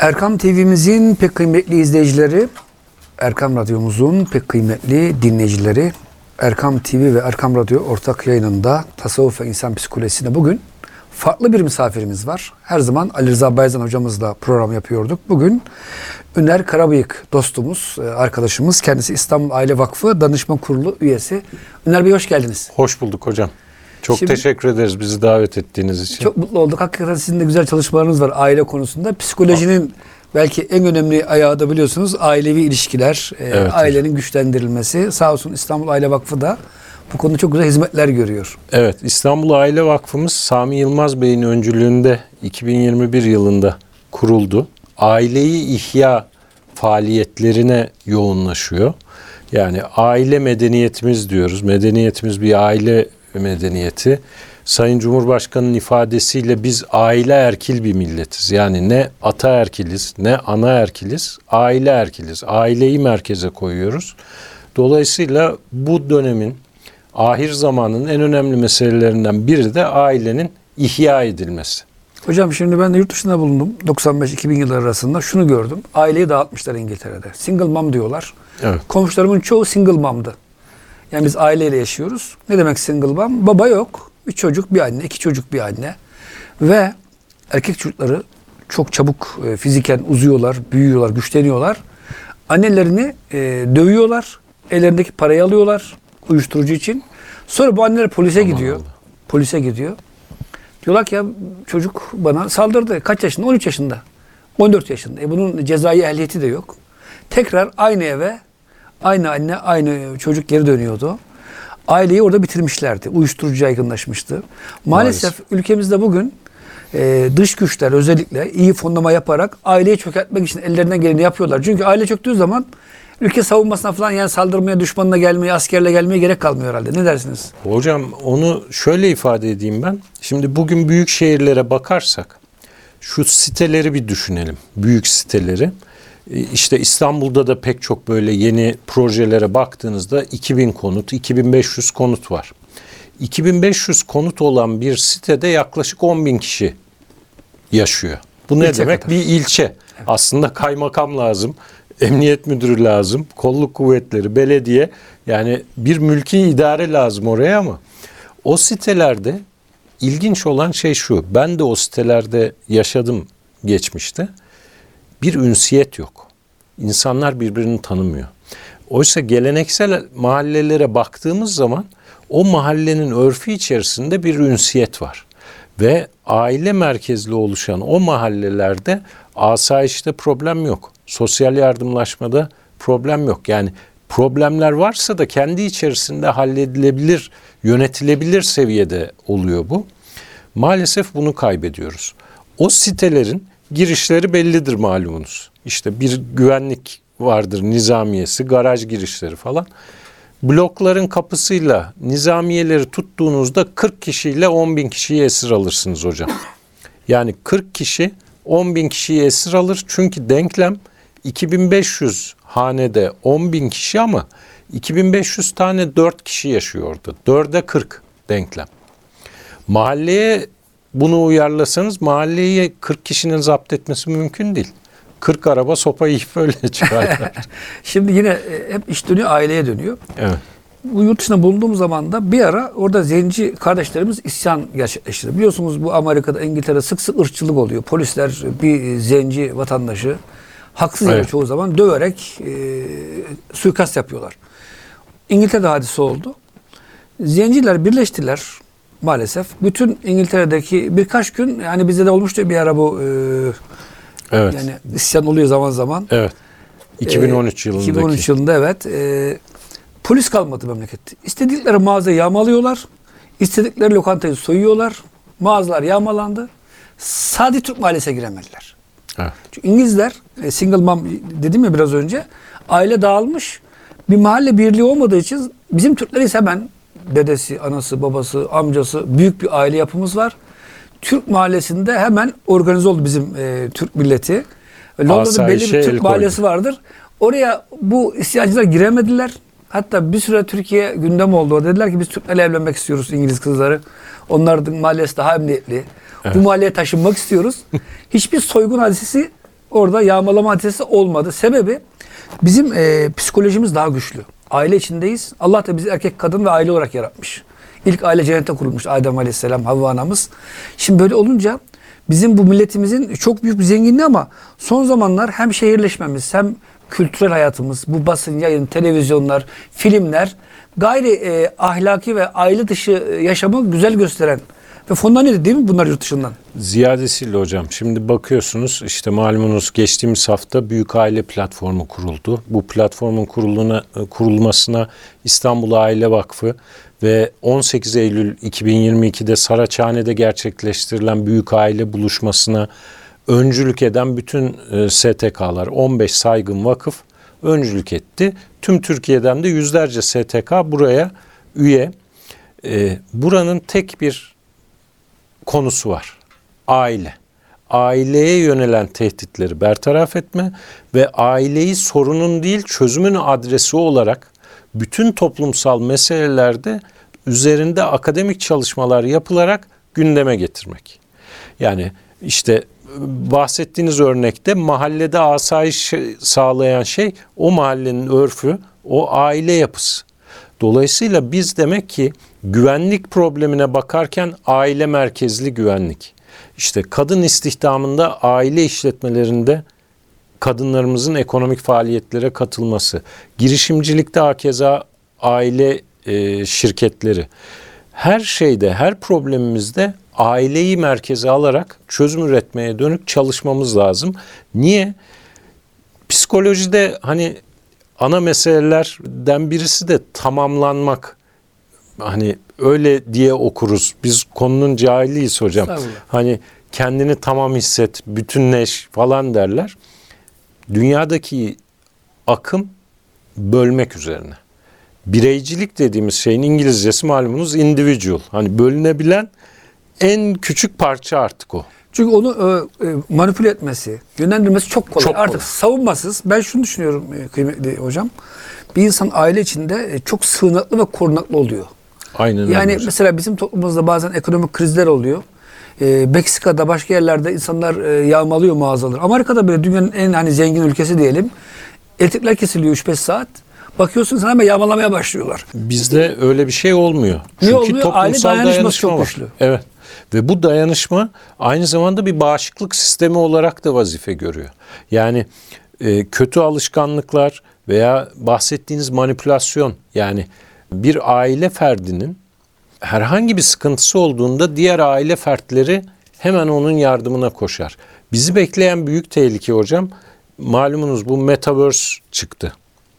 Erkam TV'mizin pek kıymetli izleyicileri, Erkam Radyomuzun pek kıymetli dinleyicileri, Erkam TV ve Erkam Radyo ortak yayınında Tasavvuf ve İnsan Psikolojisi'nde bugün farklı bir misafirimiz var. Her zaman Ali Rıza Bayezan hocamızla program yapıyorduk. Bugün Üner Karabıyık dostumuz, arkadaşımız. Kendisi İstanbul Aile Vakfı Danışma Kurulu üyesi. Üner Bey hoş geldiniz. Hoş bulduk hocam. Çok teşekkür ederiz bizi davet ettiğiniz için. Çok mutlu olduk. Hakikaten sizin de güzel çalışmalarınız var aile konusunda. Psikolojinin belki en önemli ayağı da biliyorsunuz ailevi ilişkiler, Evet, ailenin güçlendirilmesi. Sağ olsun İstanbul Aile Vakfı da bu konuda çok güzel hizmetler görüyor. Evet, İstanbul Aile Vakfımız Sami Yılmaz Bey'in öncülüğünde 2021 yılında kuruldu. Aileyi ihya faaliyetlerine yoğunlaşıyor. Yani aile medeniyetimiz diyoruz. Medeniyetimiz bir aile medeniyeti. Sayın Cumhurbaşkanı'nın ifadesiyle biz aile erkil bir milletiz. Yani ne ataerkiliz ne anaerkiliz, aile erkiliz. Aileyi merkeze koyuyoruz. Dolayısıyla bu dönemin ahir zamanın en önemli meselelerinden biri de ailenin ihya edilmesi. Hocam şimdi ben de yurt dışında bulundum. 95-2000 yılları arasında şunu gördüm. Aileyi dağıtmışlar İngiltere'de. Single mom diyorlar. Evet. Komşularımın çoğu single mom'dı. Yani biz aileyle yaşıyoruz. Ne demek single mom? Baba yok. Bir çocuk, bir anne, iki çocuk, bir anne. Ve erkek çocukları çok çabuk fiziken uzuyorlar, büyüyorlar, güçleniyorlar. Annelerini dövüyorlar. Ellerindeki parayı alıyorlar uyuşturucu için. Sonra bu anneler polise gidiyor. Allah. Polise gidiyor. Diyorlar ki ya çocuk bana saldırdı. Kaç yaşında? 13 yaşında. 14 yaşında. Bunun cezai ehliyeti de yok. Tekrar aynı eve, aynı anne, aynı çocuk geri dönüyordu. Aileyi orada bitirmişlerdi. Uyuşturucu yaygınlaşmıştı. Maalesef ülkemizde bugün dış güçler özellikle iyi fonlama yaparak aileyi çökertmek için ellerinden geleni yapıyorlar. Çünkü aile çöktüğü zaman ülke savunmasına falan yani saldırmaya, düşmanla gelmeye, askerle gelmeye gerek kalmıyor herhalde. Ne dersiniz? Hocam onu şöyle ifade edeyim ben. Şimdi bugün büyük şehirlere bakarsak şu siteleri bir düşünelim. Büyük siteleri. İşte İstanbul'da da pek çok böyle yeni projelere baktığınızda 2000 konut, 2500 konut var. 2500 konut olan bir sitede yaklaşık 10.000 kişi yaşıyor. Bu ne İlçe demek? kadar. Bir ilçe. Evet. Aslında kaymakam lazım, emniyet müdürü lazım, kolluk kuvvetleri, belediye. Yani bir mülki idare lazım oraya ama o sitelerde ilginç olan şey şu. Ben de o sitelerde yaşadım geçmişte. Bir ünsiyet yok. İnsanlar birbirini tanımıyor. Oysa geleneksel mahallelere baktığımız zaman o mahallenin örfü içerisinde bir ünsiyet var. Ve aile merkezli oluşan o mahallelerde asayişte problem yok. Sosyal yardımlaşmada problem yok. Yani problemler varsa da kendi içerisinde halledilebilir, yönetilebilir seviyede oluyor bu. Maalesef bunu kaybediyoruz. O sitelerin girişleri bellidir malumunuz. İşte bir güvenlik vardır, nizamiyesi, garaj girişleri falan. Blokların kapısıyla nizamiyeleri tuttuğunuzda 40 kişiyle 10.000 kişiyi esir alırsınız hocam. Yani 40 kişi 10.000 kişiyi esir alır. Çünkü denklem 2500 hanede 10.000 kişi ama 2500 tane 4 kişi yaşıyor orada. 4'e 40 denklem. Mahalleye bunu uyarlasanız mahalleyi 40 kişinin zapt etmesi mümkün değil. 40 araba sopa yiyip öyle çıkarlar. Şimdi yine hep iş dönüyor, aileye dönüyor. Evet. Bu yurt dışında bulunduğum zaman da bir ara orada zenci kardeşlerimiz isyan gerçekleştirdi. Biliyorsunuz bu Amerika'da, İngiltere'de sık sık ırkçılık oluyor. Polisler bir zenci vatandaşı haksız yere çoğu zaman döverek suikast yapıyorlar. İngiltere'de hadise oldu. Zenciler birleştiler maalesef. Bütün İngiltere'deki birkaç gün yani bizde de olmuştu bir ara bu Evet. yani isyan oluyor zaman zaman. Evet. 2013 yılındaki. 2013 yılında evet. Polis kalmadı memlekette. İstedikleri mağazayı yağmalıyorlar. İstedikleri lokantayı soyuyorlar. Mağazalar yağmalandı. Sadi Türk mahallesine giremediler. Evet. Çünkü İngilizler single mom dedim ya biraz önce aile dağılmış. Bir mahalle birliği olmadığı için bizim Türkler ise hemen dedesi, anası, babası, amcası büyük bir aile yapımız var. Türk mahallesinde hemen organize oldu bizim Türk milleti. Londra'da belli bir Türk mahallesi vardır. Oraya bu isyancılar giremediler. Hatta bir süre Türkiye gündem oldu. Dediler ki biz Türklerle evlenmek istiyoruz İngiliz kızları. Onların mahallesi daha emniyetli. Evet. Bu mahalleye taşınmak istiyoruz. Hiçbir soygun hadisesi orada yağmalama hadisesi olmadı. Sebebi bizim psikolojimiz daha güçlü. Aile içindeyiz. Allah da bizi erkek, kadın ve aile olarak yaratmış. İlk aile cennete kurulmuş. Adem Aleyhisselam, Havva anamız. Şimdi böyle olunca bizim bu milletimizin çok büyük bir zenginliği ama son zamanlar hem şehirleşmemiz hem kültürel hayatımız, bu basın, yayın, televizyonlar, filmler gayri ahlaki ve aile dışı yaşamı güzel gösteren ve fonlanıyor değil mi bunlar yurt dışından? Ziyadesiyle hocam. Şimdi bakıyorsunuz işte malumunuz geçtiğimiz hafta Büyük Aile Platformu kuruldu. Bu platformun kurulmasına İstanbul Aile Vakfı ve 18 Eylül 2022'de Saraçhane'de gerçekleştirilen Büyük Aile Buluşmasına öncülük eden bütün STK'lar, 15 saygın vakıf öncülük etti. Tüm Türkiye'den de yüzlerce STK buraya üye. Buranın tek bir konusu var. Aile. Aileye yönelen tehditleri bertaraf etme ve aileyi sorunun değil çözümün adresi olarak bütün toplumsal meselelerde üzerinde akademik çalışmalar yapılarak gündeme getirmek. Yani işte bahsettiğiniz örnekte mahallede asayiş sağlayan şey o mahallenin örfü, o aile yapısı. Dolayısıyla biz demek ki güvenlik problemine bakarken aile merkezli güvenlik. İşte kadın istihdamında aile işletmelerinde kadınlarımızın ekonomik faaliyetlere katılması, girişimcilikte hakeza aile şirketleri. Her şeyde, her problemimizde aileyi merkeze alarak çözüm üretmeye dönük çalışmamız lazım. Niye? Psikolojide hani ana meselelerden birisi de tamamlanmak. Hani öyle diye okuruz. Biz konunun cahiliyiz hocam. Hani kendini tamam hisset, bütünleş falan derler. Dünyadaki akım bölmek üzerine. Bireycilik dediğimiz şeyin İngilizcesi malumunuz individual. Hani bölünebilen en küçük parça artık o. Çünkü onu manipüle etmesi, yönlendirmesi çok kolay. Çok kolay. Artık savunmasız. Ben şunu düşünüyorum kıymetli hocam. Bir insan aile içinde çok sığınaklı ve korunaklı oluyor. Aynen öyle. Yani mesela bizim toplumumuzda bazen ekonomik krizler oluyor. Meksika'da başka yerlerde insanlar yağmalıyor mağazaları. Amerika'da bile dünyanın en hani zengin ülkesi diyelim. Elektrikler kesiliyor 3-5 saat. Bakıyorsunuz hemen yağmalamaya başlıyorlar. Bizde öyle bir şey olmuyor. Niye olmuyor? Aile dayanışması çok var. güçlü. Evet. Ve bu dayanışma aynı zamanda bir bağışıklık sistemi olarak da vazife görüyor. Yani kötü alışkanlıklar veya bahsettiğiniz manipülasyon, yani bir aile ferdinin herhangi bir sıkıntısı olduğunda diğer aile fertleri hemen onun yardımına koşar. Bizi bekleyen büyük tehlike hocam, malumunuz bu Metaverse çıktı.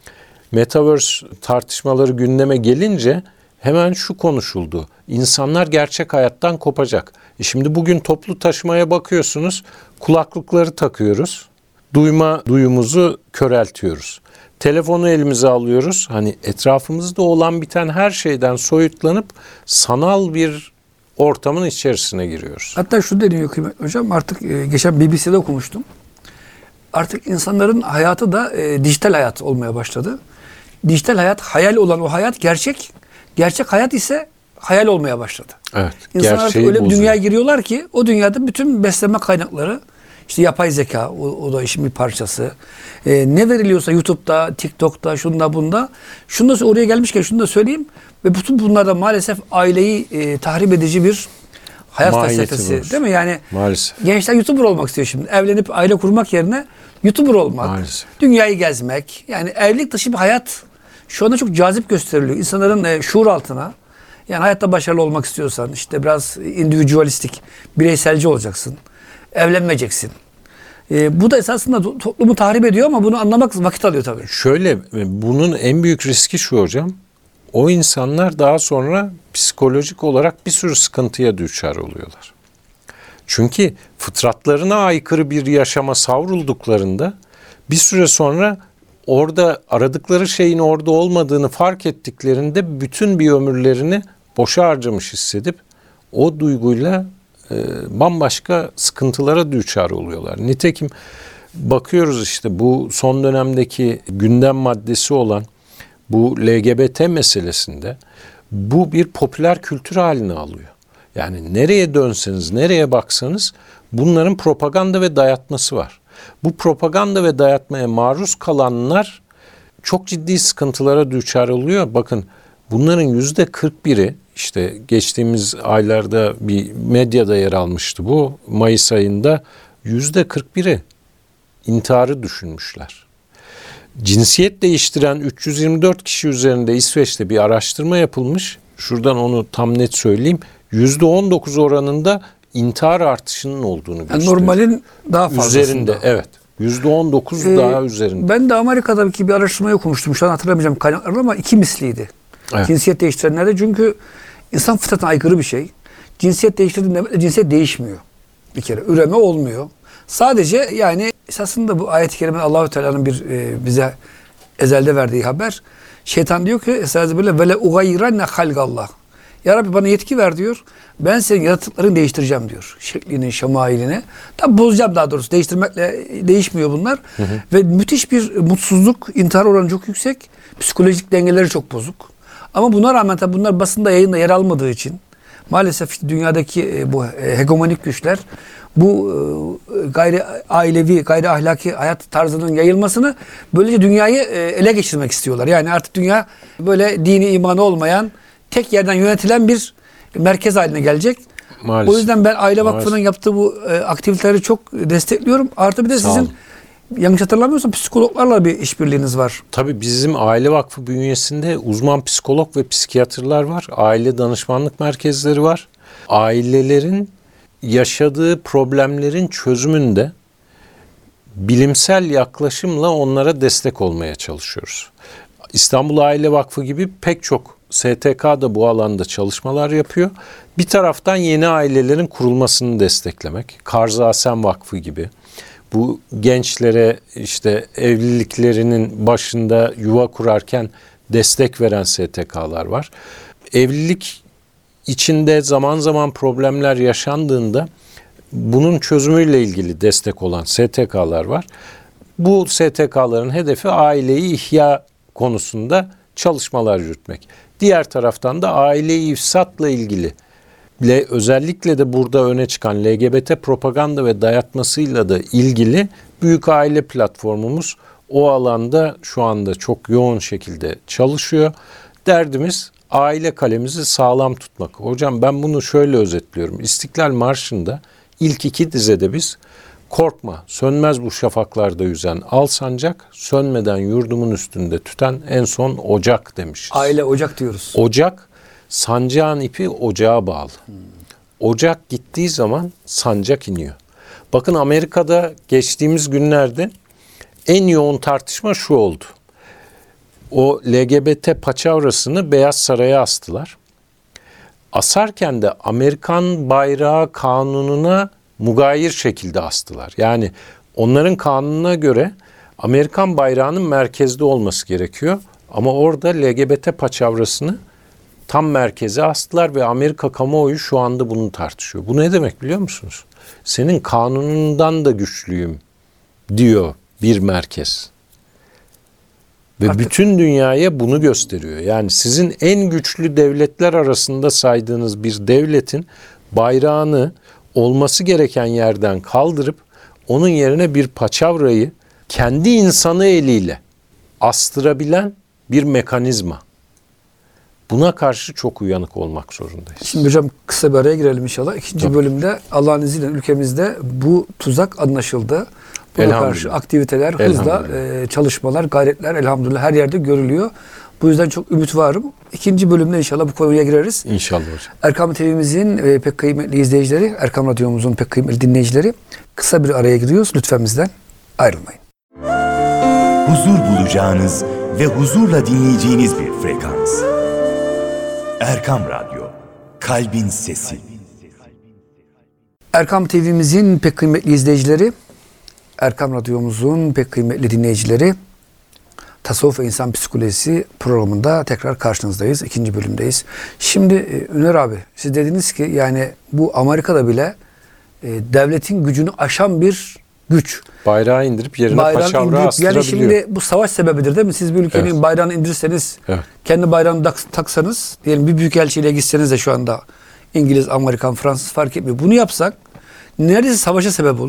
Metaverse tartışmaları gündeme gelince hemen şu konuşuldu. İnsanlar gerçek hayattan kopacak. Şimdi bugün toplu taşımaya bakıyorsunuz, kulaklıkları takıyoruz. Duyma duyumuzu köreltiyoruz. Telefonu elimize alıyoruz. Hani etrafımızda olan biten her şeyden soyutlanıp sanal bir ortamın içerisine giriyoruz. Hatta şu deniyor kıymetli hocam, artık geçen BBC'de okumuştum. Artık insanların hayatı da dijital hayat olmaya başladı. Dijital hayat, hayal olan o hayat gerçek. Gerçek hayat ise hayal olmaya başladı. Evet. İnsanlar artık öyle bir dünyaya giriyorlar ki o dünyada bütün beslenme kaynakları, işte yapay zeka, o da işin bir parçası. Ne veriliyorsa YouTube'da, TikTok'ta, şunda bunda. Şunu da oraya gelmişken şunu da söyleyeyim. Ve bütün bunlarda maalesef aileyi tahrip edici bir hayat felsefesi, değil mi? Yani maalesef. Gençler YouTuber olmak istiyor şimdi. Evlenip aile kurmak yerine YouTuber olmak, maalesef, dünyayı gezmek. Yani evlilik dışı bir hayat şu anda çok cazip gösteriliyor. İnsanların şuur altına. Yani hayatta başarılı olmak istiyorsan işte biraz individualistik, bireyselci olacaksın. Evlenmeyeceksin. Bu da esasında toplumu tahrip ediyor ama bunu anlamak vakit alıyor tabii. Şöyle, bunun en büyük riski şu hocam. O insanlar daha sonra psikolojik olarak bir sürü sıkıntıya düçar oluyorlar. Çünkü fıtratlarına aykırı bir yaşama savrulduklarında bir süre sonra orada aradıkları şeyin orada olmadığını fark ettiklerinde bütün bir ömürlerini boşa harcamış hissedip o duyguyla bambaşka sıkıntılara düçar oluyorlar. Nitekim bakıyoruz işte bu son dönemdeki gündem maddesi olan bu LGBT meselesinde bu bir popüler kültür haline alıyor. Yani nereye dönseniz, nereye baksanız bunların propaganda ve dayatması var. Bu propaganda ve dayatmaya maruz kalanlar çok ciddi sıkıntılara düçar oluyor. Bakın bunların %41'i işte geçtiğimiz aylarda bir medyada yer almıştı bu. Mayıs ayında %41'i intiharı düşünmüşler. Cinsiyet değiştiren 324 kişi üzerinde İsveç'te bir araştırma yapılmış. Şuradan onu tam net söyleyeyim. %19 oranında intihar artışının olduğunu gösteriyor. Normalin daha fazlasında. Üzerinde, evet. %19 daha üzerinde. Ben de Amerika'daki bir araştırmayı okumuştum. Şu an hatırlamayacağım kaynaklarını ama 2 misliydi. Evet. Cinsiyet değiştirenlerde, çünkü insan fıtratına aykırı bir şey. Cinsiyet değiştirdiğinde cinsiyet değişmiyor. Bir kere üreme olmuyor. Sadece yani esasında bu ayet-i kerimede Allahu Teala'nın bir bize ezelde verdiği haber. Şeytan diyor ki esasında böyle vele ugayranne halgallah. Ya Rabbi bana yetki ver diyor. Ben senin yaratıklarını değiştireceğim diyor. Şeklini, şemailini. Tabi bozacağım daha doğrusu. Değiştirmekle değişmiyor bunlar. Ve müthiş bir mutsuzluk, intihar oranı çok yüksek. Psikolojik dengeleri çok bozuk. Ama buna rağmen tabi bunlar basında, yayında yer almadığı için maalesef işte dünyadaki bu hegemonik güçler bu gayri ailevi, gayri ahlaki hayat tarzının yayılmasını, böylece dünyayı ele geçirmek istiyorlar. Yani artık dünya böyle dini imanı olmayan, tek yerden yönetilen bir merkez haline gelecek. Maalesef. O yüzden ben Aile Vakfı'nın yaptığı bu aktiviteleri çok destekliyorum. Artı bir de sizin yanlış hatırlamıyorsam psikologlarla bir işbirliğiniz var. Tabii bizim Aile Vakfı bünyesinde uzman psikolog ve psikiyatrlar var. Aile danışmanlık merkezleri var. Ailelerin yaşadığı problemlerin çözümünde bilimsel yaklaşımla onlara destek olmaya çalışıyoruz. İstanbul Aile Vakfı gibi pek çok STK da bu alanda çalışmalar yapıyor. Bir taraftan yeni ailelerin kurulmasını desteklemek. Karza-Sen Vakfı gibi. Bu gençlere işte evliliklerinin başında yuva kurarken destek veren STK'lar var. Evlilik içinde zaman zaman problemler yaşandığında bunun çözümüyle ilgili destek olan STK'lar var. Bu STK'ların hedefi aileyi ihya konusunda çalışmalar yürütmek. Diğer taraftan da aileyi ifsatla ilgili özellikle de burada öne çıkan LGBT propaganda ve dayatmasıyla da ilgili büyük aile platformumuz o alanda şu anda çok yoğun şekilde çalışıyor. Derdimiz aile kalemizi sağlam tutmak. Hocam ben bunu şöyle özetliyorum. İstiklal Marşı'nda ilk 2 dizede biz korkma, sönmez bu şafaklarda yüzen al sancak, sönmeden yurdumun üstünde tüten en son ocak demişiz. Aile ocak diyoruz. Ocak, sancağın ipi ocağa bağlı. Ocak gittiği zaman sancak iniyor. Bakın Amerika'da geçtiğimiz günlerde en yoğun tartışma şu oldu. O LGBT paçavrasını Beyaz Saray'a astılar. Asarken de Amerikan bayrağı kanununa mugayir şekilde astılar. Yani onların kanununa göre Amerikan bayrağının merkezde olması gerekiyor. Ama orada LGBT paçavrasını tam merkeze astılar ve Amerika kamuoyu şu anda bunu tartışıyor. Bu ne demek biliyor musunuz? Senin kanunundan da güçlüyüm diyor bir merkez. Ve Artık bütün dünyaya bunu gösteriyor. Yani sizin en güçlü devletler arasında saydığınız bir devletin bayrağını olması gereken yerden kaldırıp onun yerine bir paçavrayı kendi insanı eliyle astırabilen bir mekanizma. Buna karşı çok uyanık olmak zorundayız. Şimdi hocam kısa bir araya girelim inşallah. İkinci Tabii. bölümde Allah'ın izniyle ülkemizde bu tuzak anlaşıldı. Buna karşı aktiviteler, hızla çalışmalar, gayretler elhamdülillah her yerde görülüyor. Bu yüzden çok ümit varım. İkinci bölümde inşallah bu konuya gireriz. İnşallah hocam. Erkam TV'mizin pek kıymetli izleyicileri, Erkam Radyomuzun pek kıymetli dinleyicileri, kısa bir araya giriyoruz. Lütfen bizden ayrılmayın. Huzur bulacağınız ve huzurla dinleyeceğiniz bir frekans. Erkam Radyo, Kalbin Sesi. Erkam TV'mizin pek kıymetli izleyicileri, Erkam Radyomuzun pek kıymetli dinleyicileri, Tasavvuf ve İnsan Psikolojisi programında tekrar karşınızdayız. İkinci bölümdeyiz. Şimdi Öner abi, siz dediniz ki yani bu Amerika'da bile devletin gücünü aşan bir güç. Bayrağı indirip yerine paçavra astırabiliyor. Yani şimdi bu savaş sebebidir değil mi? Siz bir ülkenin bayrağını indirirseniz, kendi bayrağını taksanız, diyelim bir büyükelçiyle gitseniz de şu anda İngiliz, Amerikan, Fransız fark etmiyor. Bunu yapsak neredeyse savaşa sebep olur.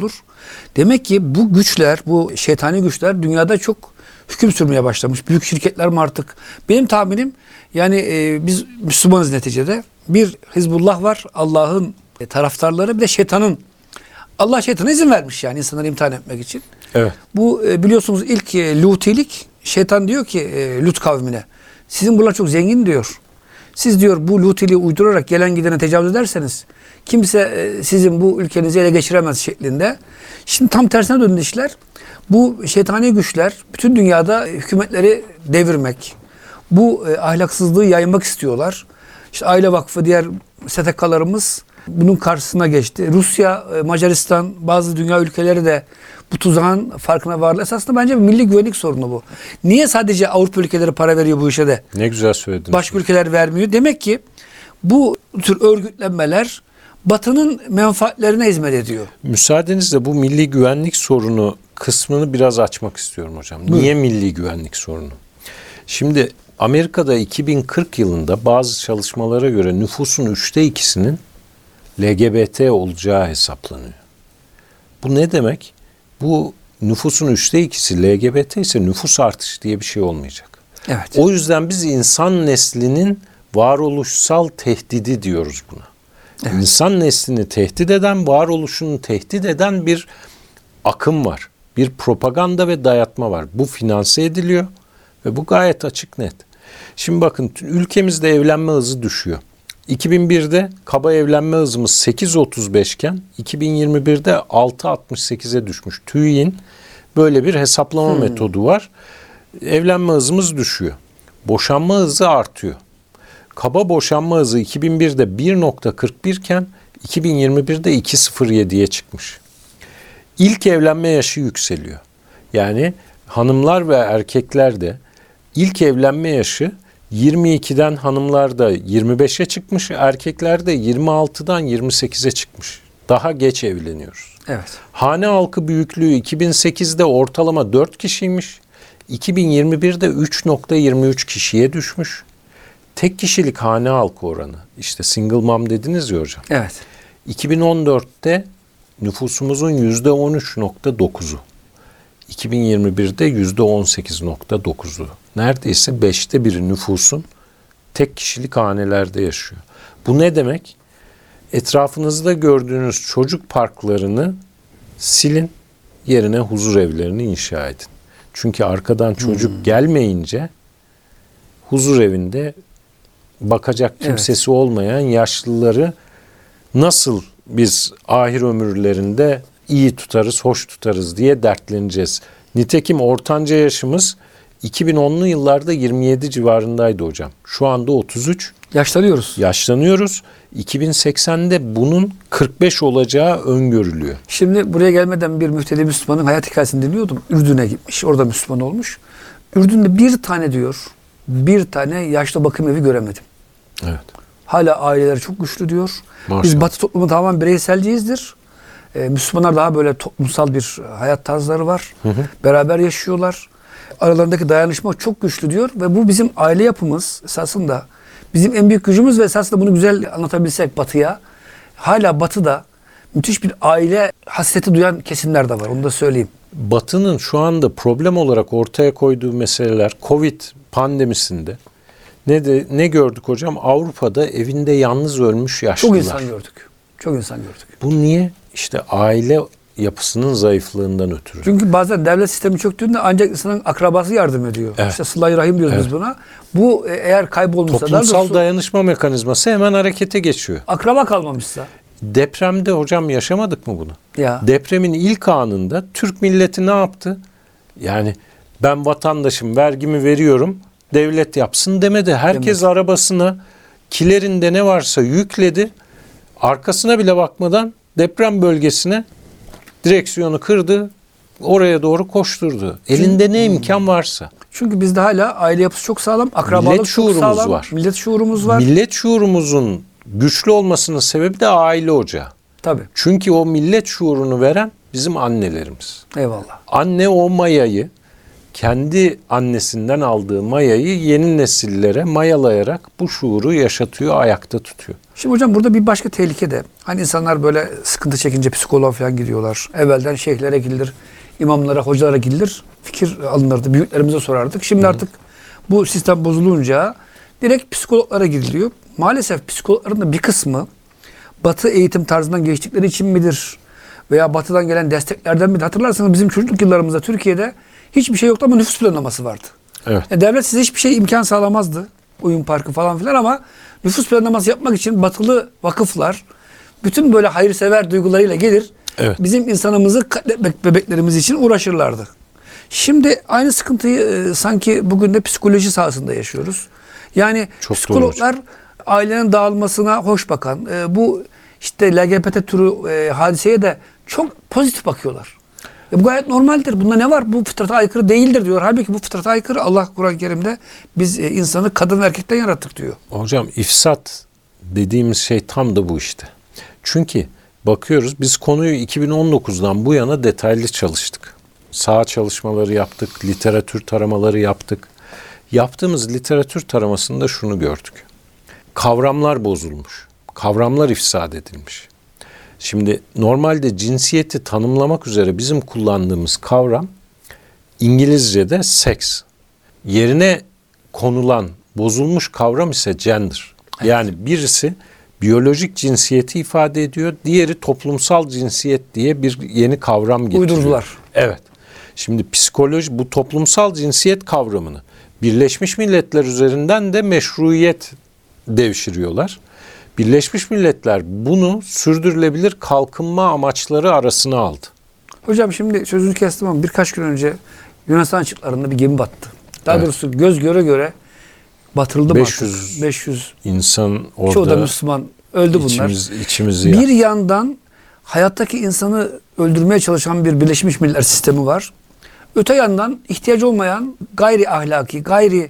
Demek ki bu güçler, bu şeytani güçler dünyada çok hüküm sürmeye başlamış. Büyük şirketler mi artık? Benim tahminim yani biz Müslümanız neticede. Bir Hizbullah var, Allah'ın taraftarları, bir de şeytanın. Allah şeytana izin vermiş yani insanları imtihan etmek için. Evet. Bu biliyorsunuz ilk Lutilik, şeytan diyor ki Lut kavmine, sizin buralar çok zengin diyor. Siz diyor bu Lutiliği uydurarak gelen gidene tecavüz ederseniz kimse sizin bu ülkenizi ele geçiremez şeklinde. Şimdi tam tersine döndü işler. Bu şeytani güçler bütün dünyada hükümetleri devirmek, bu ahlaksızlığı yaymak istiyorlar. İşte Aile Vakfı, diğer STK'larımız bunun karşısına geçti. Rusya, Macaristan, bazı dünya ülkeleri de bu tuzağın farkına varlar. Esasında bence bir milli güvenlik sorunu bu. Niye sadece Avrupa ülkeleri para veriyor bu işe de? Ne güzel söylediniz. Başka ülkeler vermiyor. Demek ki bu tür örgütlenmeler Batı'nın menfaatlerine hizmet ediyor. Müsaadenizle bu milli güvenlik sorunu kısmını biraz açmak istiyorum hocam. Buyurun. Niye milli güvenlik sorunu? Şimdi Amerika'da 2040 yılında bazı çalışmalara göre nüfusun 2/3'ünün LGBT olacağı hesaplanıyor. Bu ne demek? Bu nüfusun 2/3'ü LGBT ise nüfus artışı diye bir şey olmayacak. Evet. O yüzden biz insan neslinin varoluşsal tehdidi diyoruz buna. Evet. İnsan neslini tehdit eden, varoluşunu tehdit eden bir akım var. Bir propaganda ve dayatma var. Bu finanse ediliyor ve bu gayet açık net. Şimdi bakın ülkemizde evlenme hızı düşüyor. 2001'de kaba evlenme hızımız 8.35 iken 2021'de 6.68'e düşmüş. TÜİ'nin böyle bir hesaplama metodu var. Evlenme hızımız düşüyor. Boşanma hızı artıyor. Kaba boşanma hızı 2001'de 1.41 iken 2021'de 2.07'ye çıkmış. İlk evlenme yaşı yükseliyor. Yani hanımlar ve erkeklerde ilk evlenme yaşı 22'den hanımlarda 25'e çıkmış, erkeklerde 26'dan 28'e çıkmış. Daha geç evleniyoruz. Evet. Hane halkı büyüklüğü 2008'de ortalama 4 kişiymiş. 2021'de 3.23 kişiye düşmüş. Tek kişilik hane halkı oranı, işte single mom dediniz ya hocam. Evet. 2014'te nüfusumuzun %13.9'u. 2021'de %18.9'u. Neredeyse 5'te 1'i nüfusun tek kişilik hanelerde yaşıyor. Bu ne demek? Etrafınızda gördüğünüz çocuk parklarını silin, yerine huzur evlerini inşa edin. Çünkü arkadan çocuk gelmeyince huzur evinde bakacak kimsesi olmayan yaşlıları nasıl biz ahir ömürlerinde iyi tutarız, hoş tutarız diye dertleneceğiz. Nitekim ortanca yaşımız 2010'lu yıllarda 27 civarındaydı hocam. Şu anda 33. Yaşlanıyoruz. Yaşlanıyoruz. 2080'de bunun 45 olacağı öngörülüyor. Şimdi buraya gelmeden bir müftedi Müslümanın hayat hikayesini dinliyordum. Ürdün'e gitmiş. Orada Müslüman olmuş. Ürdün'de bir tane yaşlı bakım evi göremedim. Evet. Hala aileler çok güçlü diyor. Maşallah. Biz Batı toplumu tamamen bireyselciyizdir. Müslümanlar daha böyle toplumsal bir hayat tarzları var. Beraber yaşıyorlar. Aralarındaki dayanışma çok güçlü diyor. Ve bu bizim aile yapımız esasında bizim en büyük gücümüz ve esasında bunu güzel anlatabilsek Batı'ya. Hala Batı'da müthiş bir aile hasreti duyan kesimler de var. Onu da söyleyeyim. Batı'nın şu anda problem olarak ortaya koyduğu meseleler Covid pandemisinde ne gördük hocam? Avrupa'da evinde yalnız ölmüş yaşlılar. Çok insan gördük. Çok insan gördük. Bu niye? İşte aile yapısının zayıflığından ötürü. Çünkü bazen devlet sistemi çöktüğünde ancak insanın akrabası yardım ediyor. Evet. İşte sıla-i rahim diyoruz biz buna. Bu eğer kaybolmuşsa Toplumsal dayanışma mekanizması hemen harekete geçiyor. akraba kalmamışsa. Depremde hocam yaşamadık mı bunu? Ya. Depremin ilk anında Türk milleti ne yaptı? Yani ben vatandaşım, vergimi veriyorum, devlet yapsın demedi. Herkes arabasına kilerinde ne varsa yükledi. Arkasına bile bakmadan deprem bölgesine direksiyonu kırdı. Oraya doğru koşturdu. Elinde ne imkan varsa. Çünkü bizde hala aile yapısı çok sağlam, akrabalık Millet çok şuurumuz sağlam. var. Millet şuurumuz var. Millet şuurumuzun güçlü olmasının sebebi de aile ocağı. Tabii. Çünkü o millet şuurunu veren bizim annelerimiz. Eyvallah. Anne o mayayı kendi annesinden aldığı mayayı yeni nesillere mayalayarak bu şuuru yaşatıyor, ayakta tutuyor. Şimdi hocam burada bir başka tehlike de. Hani insanlar böyle sıkıntı çekince psikoloğa falan gidiyorlar. Evvelden şeyhlere gidilir, imamlara, hocalara gidilir. Fikir alınırdı, büyüklerimize sorardık. Şimdi artık bu sistem bozulunca direkt psikologlara gidiliyor. Maalesef psikologların da bir kısmı Batı eğitim tarzından geçtikleri için midir? Veya Batı'dan gelen desteklerden midir? Hatırlarsanız bizim çocukluk yıllarımızda Türkiye'de hiçbir şey yoktu ama nüfus planlaması vardı. Evet. Yani devlet size hiçbir şey imkan sağlamazdı. Oyun parkı falan filan ama nüfus planlaması yapmak için batılı vakıflar bütün böyle hayırsever duygularıyla gelir. Evet. Bizim insanımızı katletmek, bebeklerimiz için uğraşırlardı. Şimdi aynı sıkıntıyı sanki bugün de psikoloji sahasında yaşıyoruz. Yani Çok psikologlar ailenin dağılmasına hoş bakan, bu işte LGBT türü hadiseye de çok pozitif bakıyorlar. Bu gayet normaldir. Bunda ne var? Bu fıtrata aykırı değildir diyor. Halbuki bu fıtrata aykırı. Allah Kur'an-ı Kerim'de biz insanı kadın ve erkekten yarattık diyor. Hocam ifsat dediğimiz şey tam da bu işte. Çünkü bakıyoruz biz konuyu 2019'dan bu yana detaylı çalıştık. Saha çalışmaları yaptık, literatür taramaları yaptık. Yaptığımız literatür taramasında şunu gördük. Kavramlar bozulmuş. Kavramlar ifsad edilmiş. Şimdi normalde cinsiyeti tanımlamak üzere bizim kullandığımız kavram İngilizce'de seks. Yerine konulan bozulmuş kavram ise gender. Evet. Yani birisi biyolojik cinsiyeti ifade ediyor, diğeri toplumsal cinsiyet diye bir yeni kavram getiriyor. Uydurdular. Evet. Şimdi psikoloji bu toplumsal cinsiyet kavramını Birleşmiş Milletler üzerinden de meşruiyet devşiriyorlar. Birleşmiş Milletler bunu sürdürülebilir kalkınma amaçları arasına aldı. Hocam şimdi sözünü kestim ama birkaç gün önce Yunanistan açıklarında bir gemi battı. Daha doğrusu göz göre göre batırıldı mı 500 artık? 500 İnsan orada çoğu da Müslüman öldü bunlar. içimizi Bir yandan hayattaki insanı öldürmeye çalışan bir Birleşmiş Milletler sistemi var. Öte yandan ihtiyacı olmayan gayri ahlaki, gayri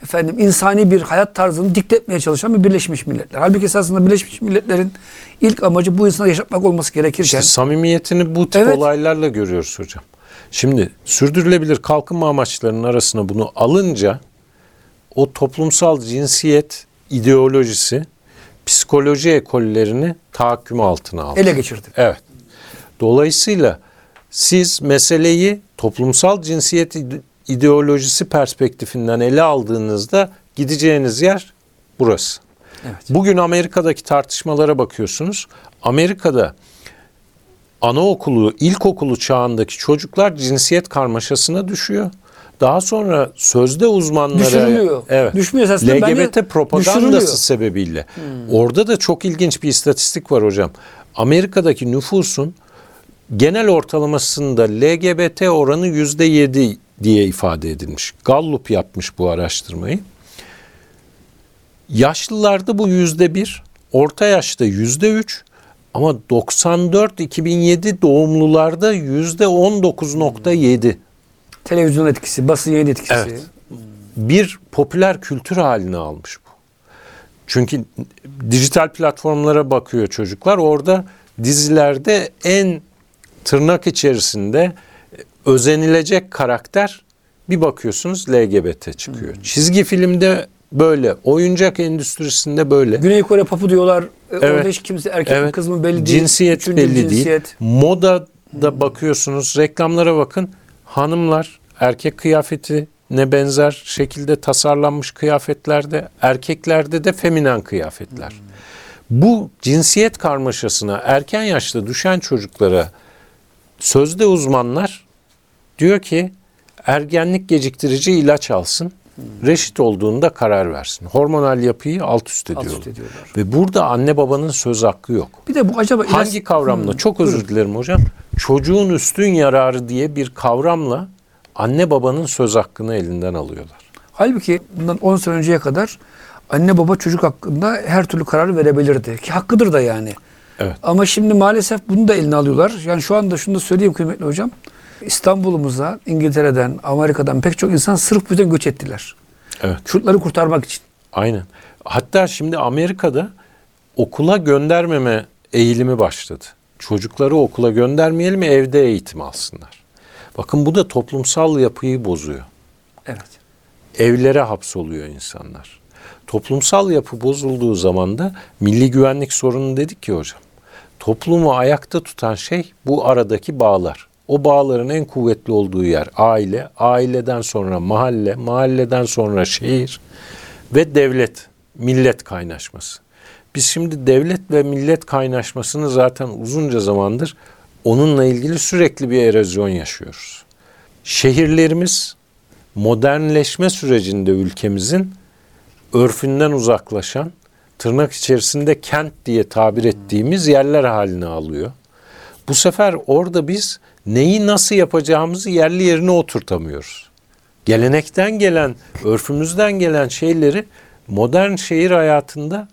insani bir hayat tarzını dikte etmeye çalışan bir Birleşmiş Milletler. Halbuki esasında Birleşmiş Milletler'in ilk amacı bu insana yaşatmak olması gerekirken. İşte samimiyetini bu tip Evet. olaylarla görüyoruz hocam. Şimdi sürdürülebilir kalkınma amaçlarının arasına bunu alınca o toplumsal cinsiyet ideolojisi psikoloji ekollerini tahakküm altına aldı. Ele geçirdi. Evet. Dolayısıyla siz meseleyi toplumsal cinsiyet ideolojisi perspektifinden ele aldığınızda gideceğiniz yer burası. Evet. Bugün Amerika'daki tartışmalara bakıyorsunuz. Amerika'da anaokulu, ilkokulu çağındaki çocuklar cinsiyet karmaşasına düşüyor. Daha sonra sözde uzmanlara Düşürülüyor. evet, Düşmüyor esasında. LGBT propagandası Düşürülüyor. sebebiyle. Orada da çok ilginç bir istatistik var hocam. Amerika'daki nüfusun genel ortalamasında LGBT oranı %7 diye ifade edilmiş. Gallup yapmış bu araştırmayı. Yaşlılarda bu %1, orta yaşta %3 ama 94-2007 doğumlularda %19.7. Televizyon etkisi, basın yayın etkisi. Evet. Bir popüler kültür haline almış bu. Çünkü dijital platformlara bakıyor çocuklar. Orada dizilerde en tırnak içerisinde özenilecek karakter bir bakıyorsunuz LGBT çıkıyor. Çizgi filmde böyle, oyuncak endüstrisinde böyle. Güney Kore papu diyorlar. Evet. Orada hiç kimse erkek mi kız mı belli değil. Cinsiyet Üçüncü belli cinsiyet. değil. Modada bakıyorsunuz, reklamlara bakın. Hanımlar erkek kıyafetine benzer şekilde tasarlanmış kıyafetlerde, erkeklerde de feminen kıyafetler. Bu cinsiyet karmaşasına erken yaşta düşen çocuklara sözde uzmanlar diyor ki ergenlik geciktirici ilaç alsın. Reşit olduğunda karar versin. Hormonal yapıyı alt üst ediyorlar. Ve burada anne babanın söz hakkı yok. Bir de bu acaba Hangi kavramla? Çok özür dilerim hocam. Çocuğun üstün yararı diye bir kavramla anne babanın söz hakkını elinden alıyorlar. Halbuki bundan 10 sene önceye kadar anne baba çocuk hakkında her türlü kararı verebilirdi. Ki hakkıdır da yani. Evet. Ama şimdi maalesef bunu da eline alıyorlar. Yani şu anda şunu da söyleyeyim kıymetli hocam. İstanbul'umuza İngiltere'den, Amerika'dan pek çok insan sırf bu yüzden göç ettiler. Evet. Çocukları kurtarmak için. Aynen. Hatta şimdi Amerika'da okula göndermeme eğilimi başladı. Çocukları okula göndermeyelim, evde eğitim alsınlar. Bakın bu da toplumsal yapıyı bozuyor. Evet. Evlere hapsoluyor insanlar. Toplumsal yapı bozulduğu zaman da milli güvenlik sorunu dedik ki hocam. Toplumu ayakta tutan şey bu aradaki bağlar. O bağların en kuvvetli olduğu yer aile, aileden sonra mahalle, mahalleden sonra şehir ve devlet, millet kaynaşması. Biz şimdi devlet ve millet kaynaşmasını zaten uzunca zamandır onunla ilgili sürekli bir erozyon yaşıyoruz. Şehirlerimiz modernleşme sürecinde ülkemizin örfünden uzaklaşan, tırnak içerisinde kent diye tabir ettiğimiz yerler haline alıyor. Bu sefer orada biz neyi nasıl yapacağımızı yerli yerine oturtamıyoruz. Gelenekten gelen, örfümüzden gelen şeyleri modern şehir hayatında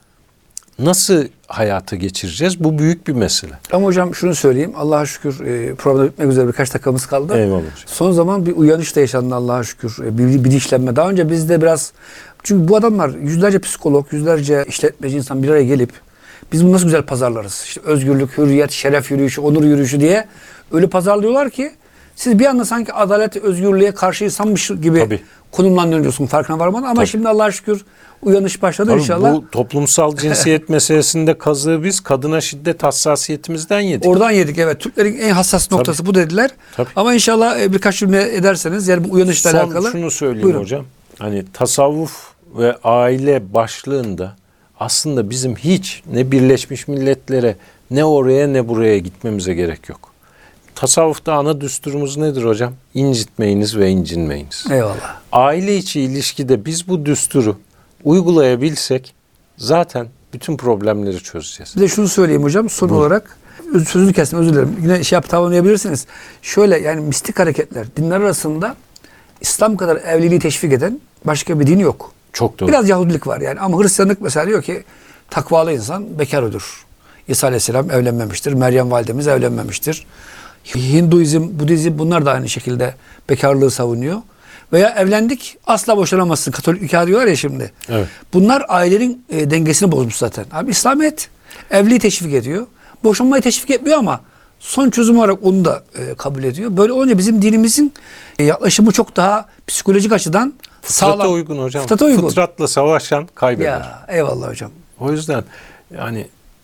nasıl hayata geçireceğiz? Bu büyük bir mesele. Ama hocam şunu söyleyeyim. Allah'a şükür program bitmek üzere birkaç dakikamız kaldı. Eyvallah hocam. Son zaman bir uyanış da yaşandı Allah'a şükür. Bir bilinçlenme. Daha önce bizde biraz... Çünkü bu adamlar yüzlerce psikolog, yüzlerce işletmeci insan bir araya gelip biz bunu nasıl güzel pazarlarız? İşte özgürlük, hürriyet, şeref yürüyüşü, onur yürüyüşü diye öyle pazarlıyorlar ki siz bir anda sanki adalet, özgürlüğe karşı insanmış gibi Tabii. konumlandırıyorsun farkına varmadan. Ama Tabii. şimdi Allah'a şükür uyanış başladı Tabii inşallah. bu toplumsal cinsiyet meselesinde kazığı biz kadına şiddet hassasiyetimizden yedik. Oradan yedik evet. Türklerin en hassas noktası bu dediler. Tabii. Ama inşallah birkaç cümle ederseniz yani bu uyanışla alakalı. Son şunu söyleyeyim Buyurun. hocam. Hani tasavvuf ve aile başlığında aslında bizim hiç ne Birleşmiş Milletler'e ne oraya ne buraya gitmemize gerek yok. Tasavvufta ana düsturumuz nedir hocam? İncitmeyiniz ve incinmeyiniz. Eyvallah. Aile içi ilişkide biz bu düsturu uygulayabilsek zaten bütün problemleri çözeceğiz. Bir de şunu söyleyeyim hocam son olarak. Sözünü kestim özür dilerim. Yine tamamlayabilirsiniz. Şöyle yani mistik hareketler dinler arasında İslam kadar evliliği teşvik eden başka bir din yok. Çok doğru. Biraz Yahudilik var yani ama Hristiyanlık mesela diyor ki takvalı insan bekar olur. İsa Aleyhisselam evlenmemiştir. Meryem validemiz evlenmemiştir. Hinduizm, Budizm bunlar da aynı şekilde bekarlığı savunuyor. Veya evlendik asla boşanamazsın. Katolik hikaye diyorlar ya şimdi. Evet. Bunlar ailenin dengesini bozmuş zaten. Abi İslamiyet evliliği teşvik ediyor. Boşanmayı teşvik etmiyor ama son çözüm olarak onu da kabul ediyor. Böyle olunca bizim dinimizin yaklaşımı çok daha psikolojik açıdan Fıtrata sağlam. uygun hocam. Fıtrata uygun. Fıtratla savaşan kaybeder. Ya eyvallah hocam. O yüzden yani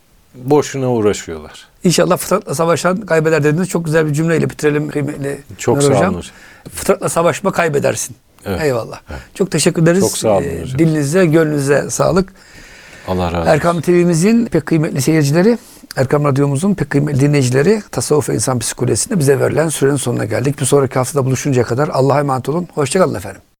boşuna uğraşıyorlar. İnşallah fıtratla savaşan kaybeder dediğiniz çok güzel bir cümleyle bitirelim kıymetli Çok Nur sağ olun hocam. hocam. Fıtratla savaşma kaybedersin. Evet. Eyvallah. Evet. Çok teşekkür ederiz. Çok sağ olun hocam. Dilinize, gönlünüze sağlık. Allah razı olsun. Erkam TV'mizin pek kıymetli seyircileri, Erkam Radyomuzun pek kıymetli dinleyicileri, Tasavvuf ve İnsan Psikolojisi'nde bize verilen sürenin sonuna geldik. Bir sonraki haftada buluşuncaya kadar Allah'a emanet olun. Hoşça kalın efendim.